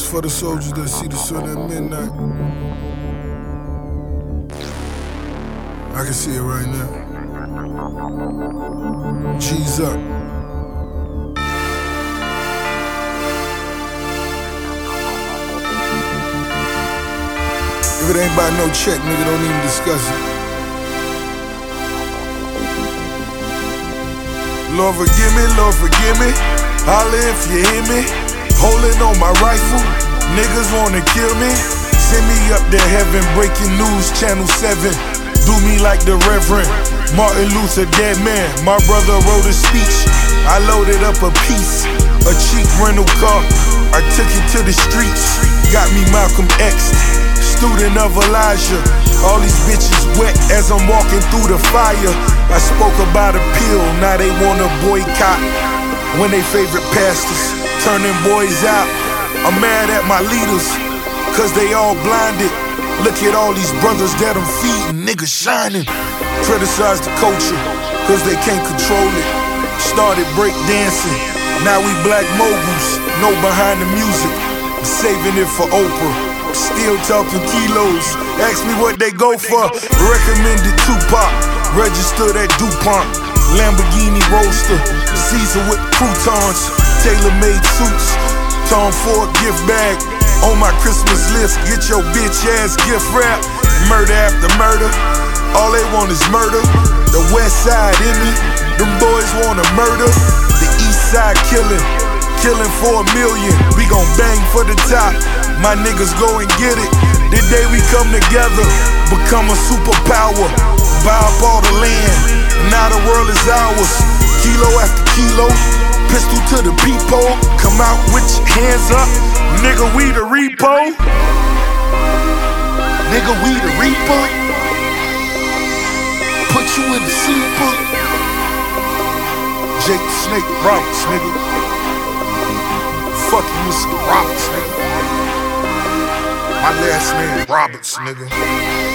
for the soldiers that see the sun at midnight. I can see it right now. G's up. If it ain't by no check, nigga, don't even discuss it. Lord forgive me, holla if you hear me. Holding on my rifle, niggas wanna kill me. Send me up to heaven, breaking news, channel 7. Do me like the Reverend Martin Luther, dead man. My brother wrote a speech, I loaded up a piece, a cheap rental car, I took it to the streets. Got me Malcolm X, student of Elijah. All these bitches wet as I'm walking through the fire. I spoke about a pill, now they wanna boycott. When they favorite pastors turning boys out. I'm mad at my leaders, cause they all blinded. Look at all these brothers that I'm feeding, niggas shining. Criticize the culture, cause they can't control it. Started break dancing, now we black moguls. No behind the music, I'm saving it for Oprah. Still talking kilos, ask me what they go for. Recommended Tupac, registered at DuPont. Lamborghini Roadster, Caesar with croutons. Tailor-made suits, Tom Ford gift bag. On my Christmas list, get your bitch ass gift wrap. Murder after murder, all they want is murder. The west side in me, them boys wanna murder. The east side killing for $1 million. We gon' bang for the top, my niggas go and get it. The day we come together, become a superpower. Buy up all the land, now the world is ours. Kilo after kilo, pistol to the peephole. Come out with your hands up, nigga, we the repo. Nigga, we the reaper. Put you in the sleeper. Jake the Snake Roberts, nigga. Fuck you, Mr. Roberts, nigga. My last name Roberts, nigga.